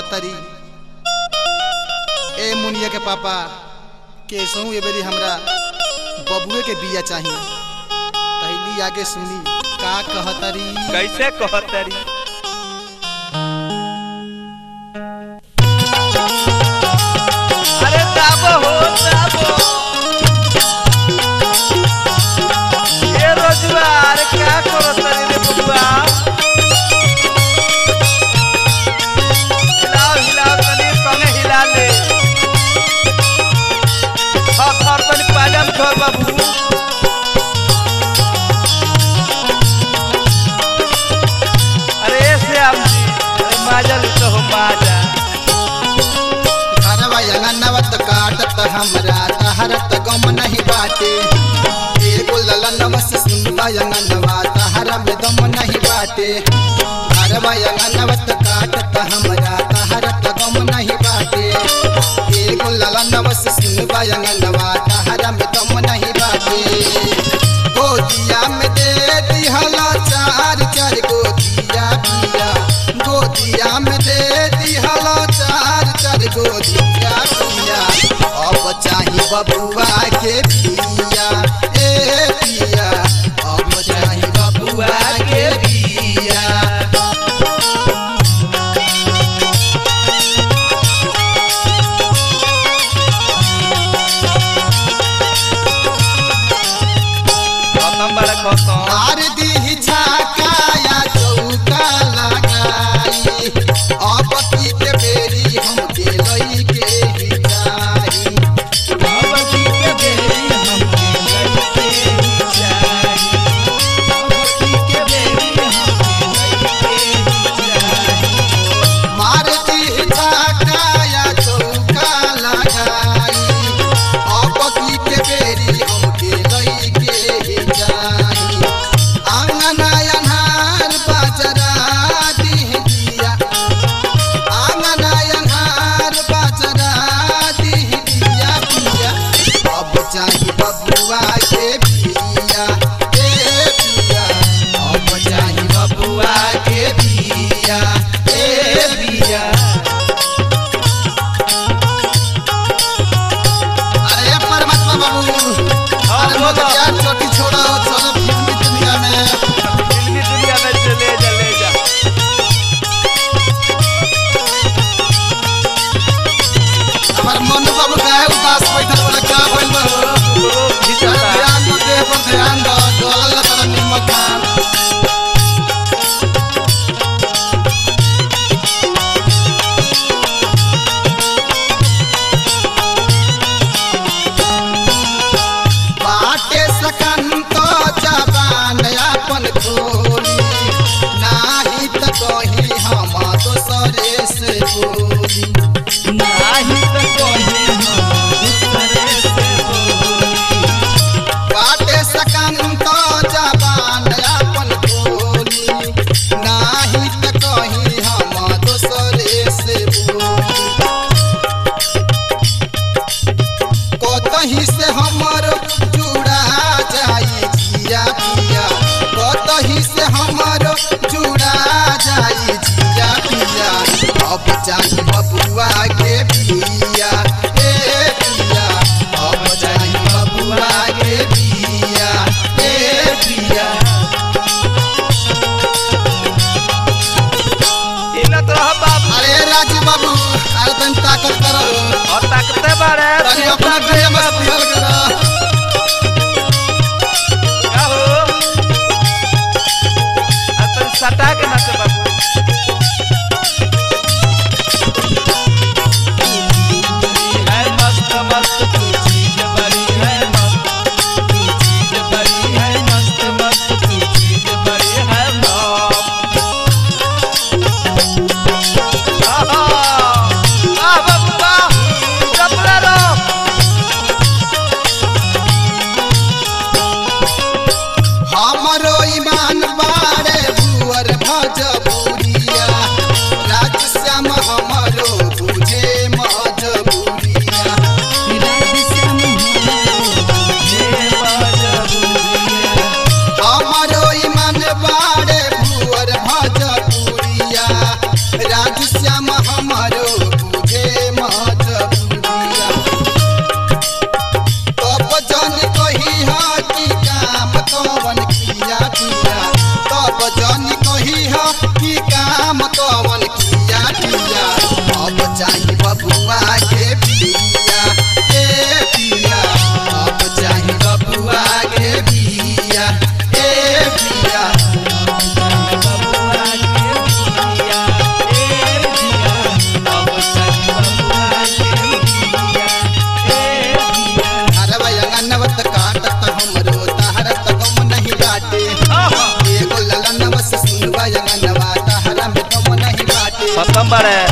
कहतरी ए मुनिया के पापा कैसहू ए बेरी हमरा बबुए के बिया चाहिए। पहली आगे सुनी का कहतरी। कैसे कहतरी? अरे दाबो हो दाबो ये रोजगार क्या करतरी रे बबुआ? हिलाओ हिलाओ तनी संगे हिला ले। थर तनी पाजम छोड़ बाबू। नवत काटत हमरा तहरत गम नहीं बाटे। एगो ललनवा से सुनवा यंगनवा तहरा में दम नहीं बाटे। घरवा यंगनवत काटत हमरा तहरत गम नहीं बाटे। एगो ललनवा से सुनवा यंगनवा तहरा में दम नहीं बाटे। गोदिया में दे दिहला चार चार गोदिया पिया। गोदिया में दे दिहला चार चार गोदिया पिया। अब चाही बबुआ के बिया ए पिया। अब चाही बबुआ के बिया। मार दी छाका चौका लगाई। अब की के बेरी हम के लई के ही जाई। अब की के बेरी हम के लई के ही जाई। अब की के बेरी हम के लई के ही जाई। मार दी छाका चौका लगाई। अब की के बेरी हम के लई के ही जाई। आंगना अनहार बाजरा दीह दिया। आंगना अनहार बाजरा दीह दिया पिया। अब चाही बबुआ के बिया ए पिया। अब चाही बबुआ के बिया ए बिया। अरे परमात्मा बाबू अरे मत यार छोटी छोड़ा चलो फिल्मी दुनिया में। फिल्मी दुनिया में चले जा ले जा। हमार मनु बाबू काहे उदास बैठल बोले का भइल बा? ध्यान दो देह पर ध्यान दो। डोलल तर निमक खान। बाटे सकंत जबान अपन खोली। नाही त कही हम दोसरे से बोली। नाही त कही हम दोसरे से बोली। बाटे सकंत जबान अपन खोली। नाही त कही हम दोसरे से बोली। कतही से हमर जुड़ा जाई जिया पिया। कतही से हमर जुड़ा जाई जिया पिया। अब चाही बबुआ के बिया ए पिया। अब चाही बबुआ के बिया ए पिया। इलत रह बाबू। अरे राजू बाबू अरे तन ताकत करो। और ताकते बारे तनी अपना गले में हल करो। क्या हो? अपन सटा के नाचे बाबू। है मस्त मस्त तू चीज बड़ी है मस्त। तू चीज बड़ी है मस्त मस्त तू चीज बड़ी है मस्त। आहा वाह बाबू वाह जबरा रो। हमरो ईमान बारे भुअर भजपुरिया। राज श्याम हमरो बुझे मजबूरिया। राज बड़े